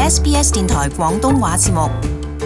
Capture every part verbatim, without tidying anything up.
S B S 電台廣東話節目。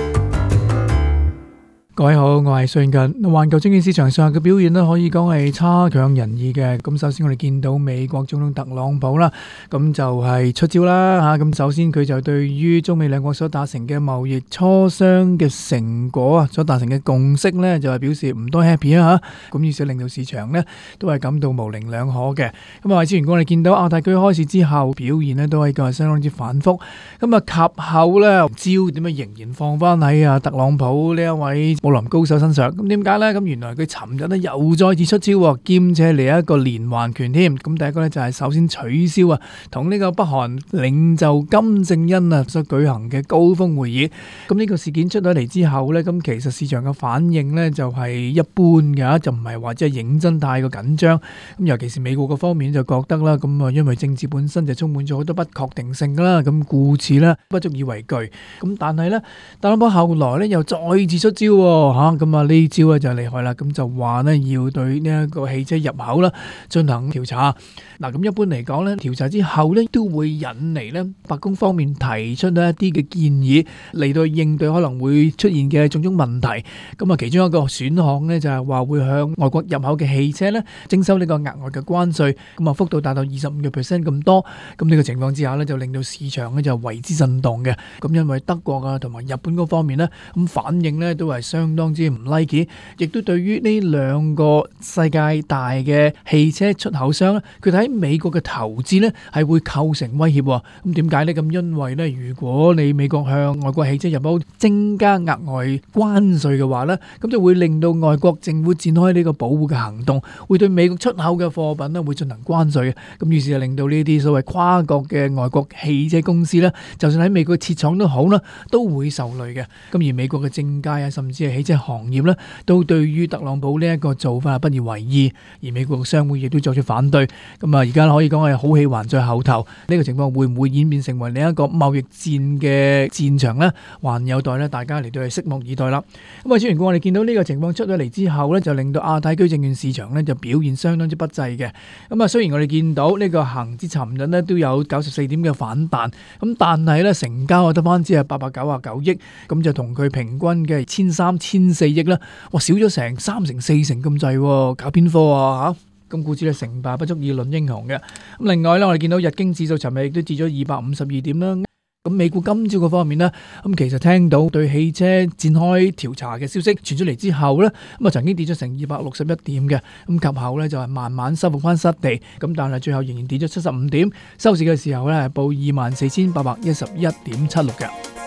各位好，我係蘇永近。環球證券市場上嘅表現咧，可以講係差強人意嘅。咁首先我哋見到美國總統特朗普啦，咁就係出招啦吓。咁首先佢就對於中美兩國所達成嘅貿易磋商嘅成果啊，所達成嘅共識咧，就係表示唔多 happy 啊吓。咁於是令到市場咧都係感到模棱兩可嘅。咁啊，之前我哋見到亞太區開市之後表現咧都係個相當之反覆。咁啊及後咧焦點啊仍然放翻喺啊特朗普呢一位武林高手身上，咁點解呢？咁原來佢尋日咧又再次出招，兼且嚟一個連環拳添。咁第一個咧就係首先取消啊，同呢個北韓領袖金正恩啊所舉行嘅高峰會議。咁呢個事件出咗嚟之後呢，咁其實市場嘅反應呢就係一般嘅，就唔係話即係認真太過緊張。咁尤其是美國嗰方面就覺得啦，咁啊因為政治本身就充滿咗好多不確定性啦，咁故此呢不足以為懼。咁但係呢，特朗普後來呢又再次出招喎。咁啊呢招咧就厲害啦，咁就話呢要對呢一個汽車入口啦進行調查。嗱，咁一般嚟講呢，調查之後呢都會引嚟呢白宮方面提出呢一啲嘅建議嚟到應對可能會出現嘅種種問題。咁啊其中一個選項呢就係話會向外國入口嘅汽車呢徵收呢個額外嘅關稅，咁啊幅度達到二十五個 percent 咁多。咁呢個情況之下呢，就令到市場呢就為之震動嘅。咁因為德國啊同埋日本嗰方面呢，咁反應呢都係相當之唔 like， 亦都對於呢兩個世界大嘅汽車出口商咧，佢哋喺美國嘅投資咧係會構成威脅。咁點解呢？咁因為咧，如果你美國向外國汽車入口增加額外關稅嘅話咧，咁就會令到外國政府展開呢個保護嘅行動，會對美國出口嘅貨品咧會進行關稅嘅。咁於是就令到呢啲所謂跨國嘅外國汽車公司咧，就算喺美國設廠都好啦，都會受累嘅。咁而美國嘅政界啊，甚至係汽車行業咧，都對於特朗普呢一個做法不以為意，而美國嘅商會亦都作出反對。咁啊，而家可以講係好戲還在後頭，呢個情況會唔會演變成為另一個貿易戰嘅戰場呢？還有待咧大家嚟到去拭目以待啦。咁啊，雖然我哋見到呢個情況出咗嚟之後呢，就令到亞太區證券市場呢就表現相當之不濟嘅。咁啊，雖然我哋見到呢個恒指尋日呢都有九十四點嘅反彈，咁但係呢成交啊得翻只係八百九十九億，咁就同佢平均嘅千三千四億啦。哇，少咗成三成四成咁滯，搞邊科啊嚇！咁故此咧成敗不足以論英雄嘅。咁另外咧，我哋見到日經指數尋日亦都跌咗二百五十二點啦。咁美股今朝嗰方面呢，咁其實聽到對汽車展開調查嘅消息傳出嚟之後呢，咁啊曾經跌咗成二百六十一點嘅，咁及後呢，就係慢慢收復翻失地，咁但係最後仍然跌咗七十五點，收市嘅時候呢，係報二萬四千八百一十一點七六嘅。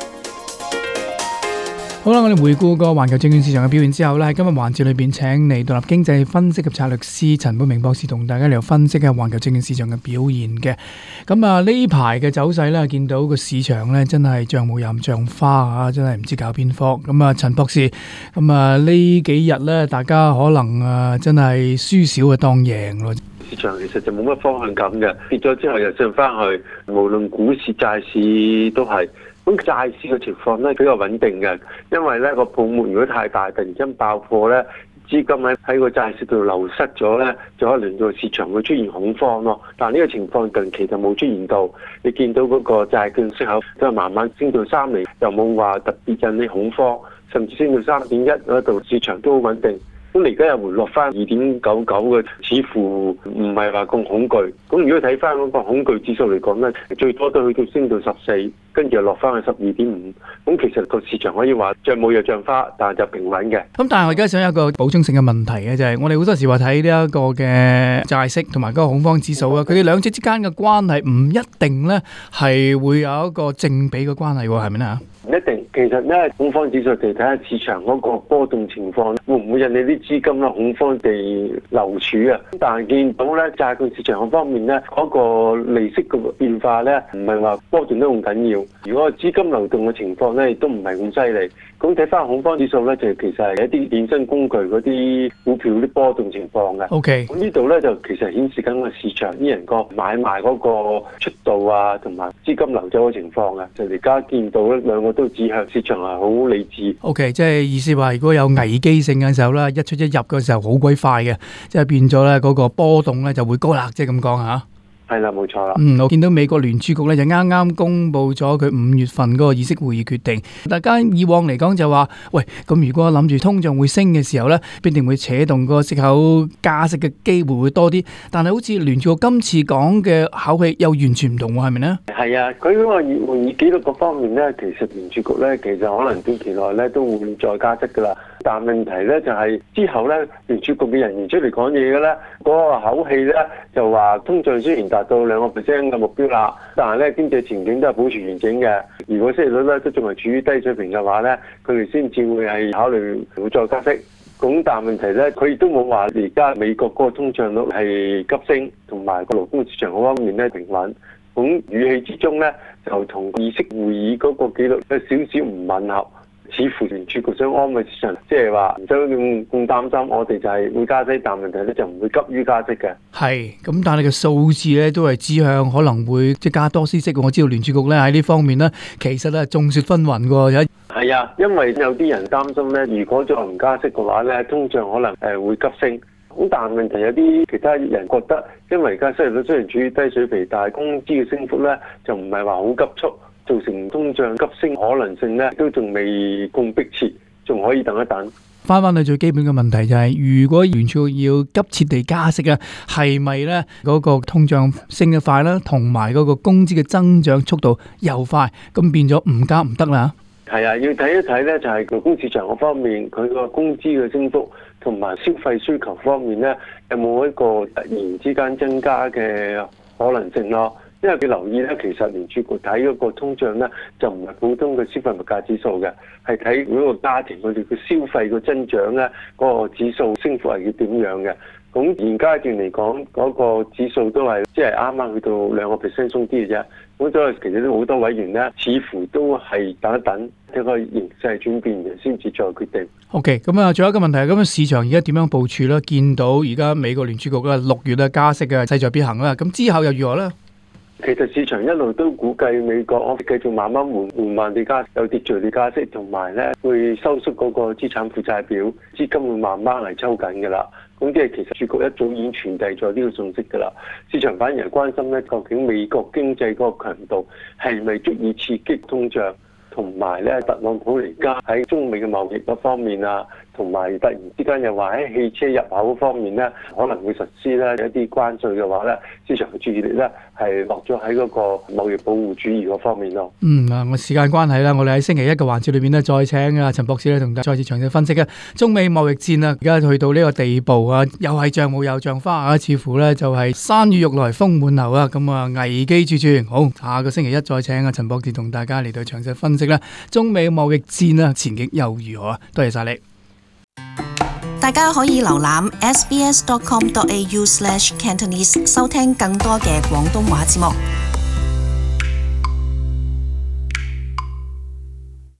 好啦，我哋回顧個環球證券市場嘅表現之後呢，喺今日環節裏邊請嚟獨立經濟分析及策略師陳寶明博士同大家嚟分析嘅環球證券市場嘅表現嘅。咁啊呢排嘅走勢呢，見到個市場呢真係像霧又像花啊，真係唔知搞邊科。咁啊陳博士，咁啊呢幾日呢，大家可能啊真係輸少啊當贏咯。 市場其實就冇乜方向感嘅，跌咗之後又上翻去，無論股市、債市都係。咁債市嘅情況咧比較穩定嘅，因為咧個泡沫如果太大，突然間爆破咧，資金喺喺個債市度流失咗咧，就可能令到市場會出現恐慌咯。但係呢個情況近期就冇出現到，你見到嗰個債券息口都係慢慢升到三厘，又冇話特別引起恐慌，甚至升到三點一嗰度，市場都好穩定。咁你而家又回落翻二點九九嘅，似乎唔係話咁恐懼。咁如果睇翻嗰個恐懼指數嚟講咧，最多都去到升到十四，跟住又落翻去十二點五。咁其實個市場可以話像霧又像花，但係就平穩嘅。 咁但係我而家想有一個補充性嘅問題嘅，就係我哋好多時話睇呢一個嘅債息同埋嗰個恐慌指數啊，佢哋兩者之間嘅關係唔一定咧係會有一個正比嘅關係喎，係咪咧？ 唔一定，其實咧恐慌指數就睇下市場嗰個波動情況，會唔會引你啲資金啦恐慌地流儲啊？但係見到咧債券市場方面咧，嗰個利息嘅變化咧，唔係話波動得咁緊要。如果資金流動嘅情況咧，亦都唔係咁犀利。咁睇翻恐慌指數咧，就其實係一啲衍生工具嗰啲股票啲波動情況嘅。 OK， 咁呢度咧就其實顯示緊個市場啲人個買賣嗰個速度啊，同埋資金流走嘅情況嘅。就而家見到咧兩個都指向市場係好理智。 OK， 即係意思話，如果有危機性嘅時候咧，一出一入嘅時候好鬼快嘅，即係變咗咧嗰個波動咧就會高啦，即係咁講嚇。 係啦，冇錯啦。 嗯，我見到美國聯儲局咧就啱啱公布咗佢五月份嗰個議息會議決定。大家以往嚟講就話，喂，咁如果諗住通脹會升嘅時候咧，必定會扯動個息口加息嘅機會會多啲。但係好似聯儲局今次講嘅口氣又完全唔同喎，係咪呢？ 係啊，佢嗰個會議記錄嗰方面咧，其實聯儲局咧其實可能短期內咧都會再加息噶啦。但問題咧就係之後咧聯儲局嘅人員出嚟講嘢嘅咧，嗰個口氣咧就話通脹雖然達到兩個 percent 嘅目標啦，但係咧經濟前景都係保持完整嘅。如果息率咧都仲係處於低水平嘅話咧，佢哋先至會係考慮會再加息。咁但係問題咧，佢亦都冇話而家美國嗰個通脹率係急升，同埋個勞工市場嗰方面咧平穩。咁語氣之中咧，就同議息會議嗰個記錄有少少唔吻合。似乎聯儲局想安慰市場，即係話唔使咁咁擔心，我哋就係會加息，但問題咧就唔會急於加息嘅。 係，咁但係個數字咧都係指向可能會即係加多啲息。我知道聯儲局咧喺呢方面咧，其實咧眾說紛紜嘅。 係啊，因為有啲人擔心咧，如果再唔加息嘅話咧，通脹可能誒會急升。咁但係問題有啲其他人覺得，因為而家失業率雖然處於低水平，但係工資嘅升幅咧就唔係話好急速。造成通脹急升可能性咧，都仲未咁迫切，仲可以等一等。 翻翻去最基本嘅問題就係、是，如果聯儲要急切地加息啊，係咪咧嗰個通脹升得快啦，同埋嗰個工資嘅增長速度又快，咁變咗唔加唔得啦？ 係啊，要睇一睇咧，就係勞工市場嗰方面，佢個工資嘅升幅同埋消費需求方面咧，有冇一個突然之間增加嘅可能性咯？因為佢留意咧，其實聯儲局睇嗰個通脹咧，就唔係普通嘅消費物價指數嘅，係睇每一個家庭佢哋嘅消費個增長咧，嗰個指數升幅係要點樣嘅。咁現階段嚟講，嗰個指數都係即係啱啱去到兩個 percent 鬆啲嘅啫。咁所以其實都好多委員咧，似乎都係等一等，睇個形勢轉變嘅先至再決定。 OK，咁啊，仲有一個問題，咁啊市場而家點樣部署咧？見到而家美國聯儲局咧六月啊加息嘅勢在必行啦，咁之後又如何咧？ 其實市場一路都估計美國我繼續慢慢緩緩慢地加，有秩序地加息，同埋咧會收縮嗰個資產負債表，資金會慢慢嚟抽緊㗎啦。咁即係其實儲局一早已經傳遞咗呢個信息㗎啦。市場反而係關心咧，究竟美國經濟嗰個強度係咪足以刺激通脹，同埋咧特朗普而家喺中美嘅貿易嗰方面啊，同埋突然之間又話喺汽車入口方面咧可能會實施咧一啲關稅嘅話咧，市場嘅注意力咧係落咗喺嗰個貿易保護主義嗰方面咯。 嗯啊，我時間關係啦，我哋喺星期一嘅環節裏邊咧再請啊陳博士咧同大家再次詳細分析嘅中美貿易戰啊，而家去到呢個地步啊，又係像霧又像花啊，似乎咧就係山雨欲來風滿樓啊，咁啊危機處處。好，下個星期一再請啊陳博士同大家嚟到詳細分析啦，中美貿易戰啊前景又如何啊？多謝晒你。 大家可以瀏覽 s b s dot com dot a u slash cantonese 收聽更多嘅廣東話節目。